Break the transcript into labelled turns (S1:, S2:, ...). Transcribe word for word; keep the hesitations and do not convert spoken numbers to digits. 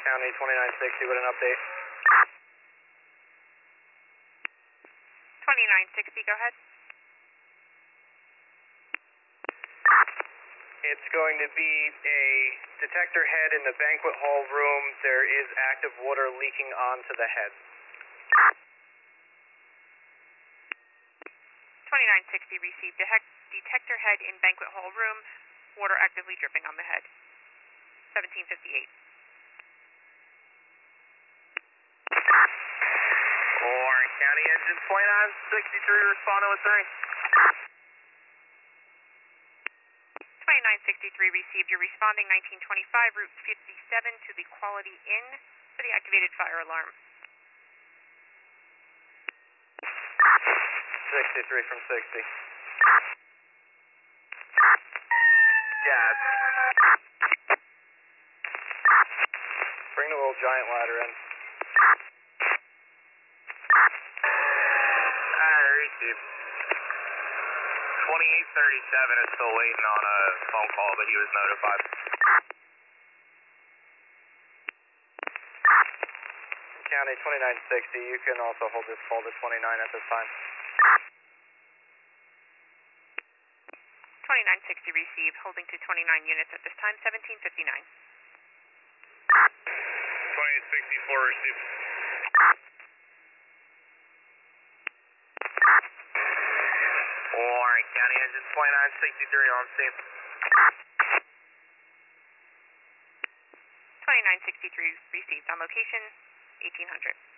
S1: County twenty-nine sixty with an update.
S2: twenty-nine sixty, go ahead.
S1: It's going to be a detector head in the banquet hall room. There is active water leaking onto the head.
S2: twenty-nine sixty received detector head in banquet hall room. Water actively dripping on the head. seventeen fifty-eight.
S1: Warren County engine twenty-nine sixty-three responding with three.
S2: twenty-nine sixty-three received your responding nineteen twenty-five Route fifty-seven to the Quality Inn for the activated fire alarm.
S1: sixty-three from sixty. Gas. Bring the little giant ladder in.
S3: Alright, received. twenty-eight thirty-seven is still waiting on a phone call, but he was notified.
S1: County twenty-nine sixty, you can also hold this call to twenty-nine at this time.
S2: twenty-nine sixty received, holding to twenty-nine units at this time, seventeen fifty-nine.
S3: twenty-eight sixty-four received. Warren County engine twenty-nine sixty-three on scene.
S2: twenty-nine sixty-three received on location, eighteen hundred.